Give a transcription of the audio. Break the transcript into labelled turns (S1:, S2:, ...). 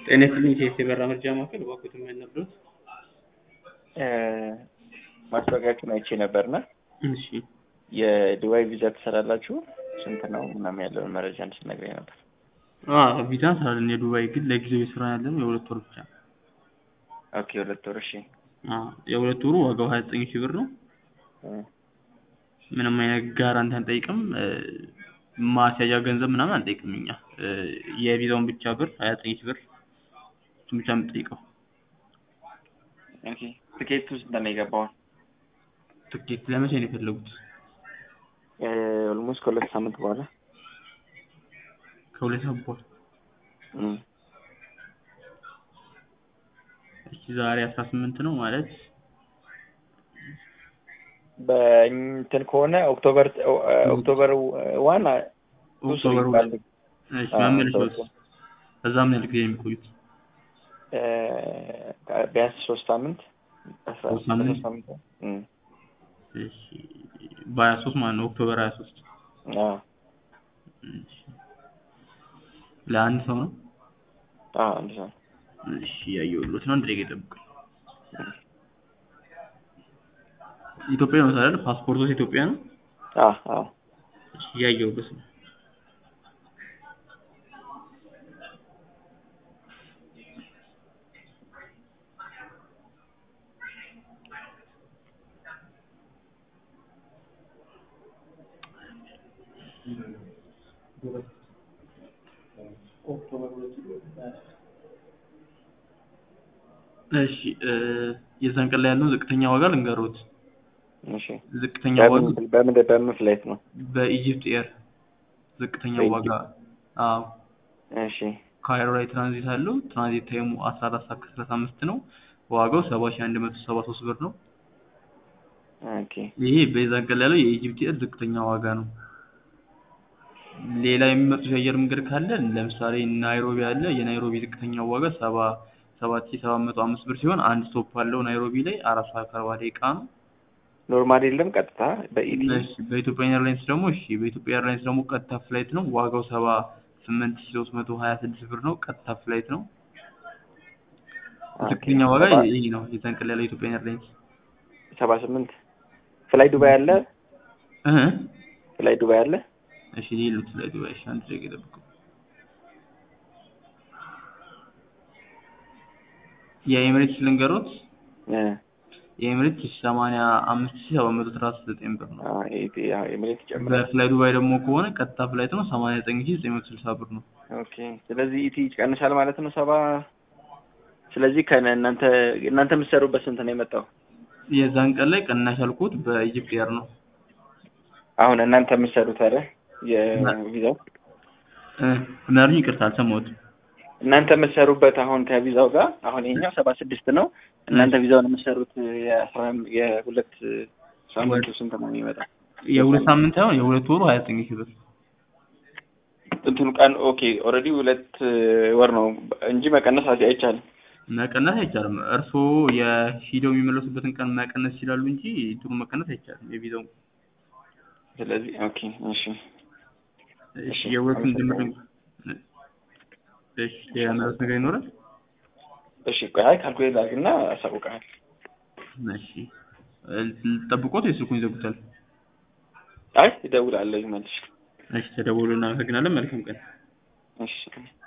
S1: ጤና ይስጥልኝ ከኢሲኤ በራ መርጃ ማዕከል እባክዎት ምን ነበር?
S2: ማስታወቂያችሁን አይቼ ነበርና
S1: እሺ
S2: የዱባይ ቪዛ ትሰራላችሁ? ስንት ነው ምናምን ያለውን መረጃ እንድትነግረኝ ነበር።
S1: ቪዛ እንሰራለን። የዱባይ ግን ለጊዜው የስራ ያለን የሁለት ወር ብቻ።
S2: ኦኬ 2 ወር። እሺ
S1: የሁለት ወሩ ዋጋው 29,000 ብር ነው። ምንም አይነት ጋራንቲ አንጠይቅም። ማስያዣ ገንዘብ ምናምን አንጠይቅም እኛ። የቪዛውን ብቻ ብር 29,000 ብር እሱን ብቻ የምንጠይቀው።
S2: ኦኬ ትኬቱ ስንት ነው የገባው?
S1: ትኬት ለመቼ ነው የፈለጉት?
S2: ኦልሞስት ከሁለት ሳምንት በኋላ።
S1: ከሁለት ሳምንት በኋላ። እሺ ዛሬ 18 ነው ማለት
S2: በእንትን ከሆነ ኦክቶበር 1
S1: ኦክቶበር 2 እሺ መመለሻውስ ከዛ ምን ያህል ጊዜ የሚቆዩት?
S2: ቢያንስ 3 ሳምንት 13 ሳምንት።
S1: እሺ በ23 ማለት ነው ኦክቶበር 23። እሺ ለአንድ ሰው ነው?
S2: አንድ ሰው።
S1: እሺ ያየሁልዎት ነው። አንድ ደቂቃ ይጠብቁኝ። ኢትዮጵያ ነው አይደል? ፓስፖርቶስ ኢትዮጵያ ነው? እሺ ያየሁልዎት ነው። እሺ የዛን ቀን ላይ ያለው ዝቅተኛ ዋጋ ልንገሮት።
S2: እሺ
S1: ዝቅተኛ ዋጋ
S2: በምን ፍላይት ነው?
S1: በኢጂፕት ኤር ዝቅተኛ ዋጋ።
S2: እሺ
S1: ካይሮ ላይ ትራንዚት አለው። ትራንዚት ታይሙ 14 ሰዓት ከ35 ነው። ዋጋው 7173 ብር ነው።
S2: ኦኬ
S1: ይሄ በዛን ቀን ላይ ያለው የኢጂፕት ኤር ዝቅተኛ ዋጋ ነው። ሌላ የሚመጡ የአየር መንገድ ካለ ለምሳሌ ናይሮቢ አለ። የናይሮቢ ዝቅተኛ ዋጋ 7705 ብር ሲሆን አንድ ስቶፕ አለው ናይሮቢ ላይ 4 ሰዓት ከ40 ደቂቃ ነው።
S2: ኖርማል የለም ቀጥታ በኢቲ።
S1: እሺ በኢትዮጵያ ኤርላይንስ ደግሞ በኢትዮጵያ ኤርላይንስ ደግሞ ቀጥታ ፍላይት ነው። ዋጋው 78326 ብር ነው። ቀጥታ ፍላይት ነው። ዝቅተኛ ዋጋ ይሄ ነው። የዛን ቀን ላይ ያለው ኢትዮጵያ ኤርላይንስ
S2: 78 ፍላይ ዱባይ አለ። ፍላይ ዱባይ አለ።
S1: እሺ ሌሎች ፍላይ ዱባይ አንድ ደቂቃ ይጠብቁ። የኤሚሬትስ ልንገሮት። የኤሚሬትስ 85739 ብር ነው።
S2: ኤሚሬትስ ጨምሮ
S1: በፍላይ ዱባይ ደግሞ ከሆነ ቀጥታ ፍላይት ነው 89960 ብር ነው።
S2: ኦኬ ስለዚህ ኢቲ ይቀንሳል ማለት ነው 70። ስለዚህ እናንተ የምትሰሩበት ስንት ነው የመጣው?
S1: የዛን ቀን ላይ ቅናሽ ያልኩት በኢጂፕት ኤር ነው።
S2: አሁን እናንተ የምትሰሩት አይደል የቪዛው?
S1: ምናልኝ ይቅርታ አልሰማሁትም።
S2: እናንተ የምትሰሩበት አሁን ከቪዛው ጋር አሁን ይሄኛው 76 ነው። እናንተ ቪዛውን የምትሰሩት የሁለት ሳምንት ስንት ነው የሚመጣው?
S1: የሁለት ሳምንት አይሆን የሁለት ወሩ 29,000 ብር
S2: እንትኑ ቀን። ኦኬ ኦልሬዲ 2 ወር ነው እንጂ መቀነስ አይቻልም።
S1: መቀነስ አይቻልም። እርስዎ የሂደው የሚመለሱበትን ቀን መቀነስ ይችላሉ እንጂ እንትኑ መቀነስ አይቻልም የቪዛው።
S2: ስለዚህ ኦኬ እሺ
S1: የሁለቱን ድምር እሺ የማለት ነገር ይኖራል።
S2: እሺ ቆይ ካልኩሌት አድርግና አሳውቃለሁ።
S1: እሺ ጠብቆት የስልኩን ይዘጉታል።
S2: አይ እደውላለሁ መልሼ።
S1: እሺ ተደውሉና እናመሰግናለን። መልካም ቀን።
S2: እሺ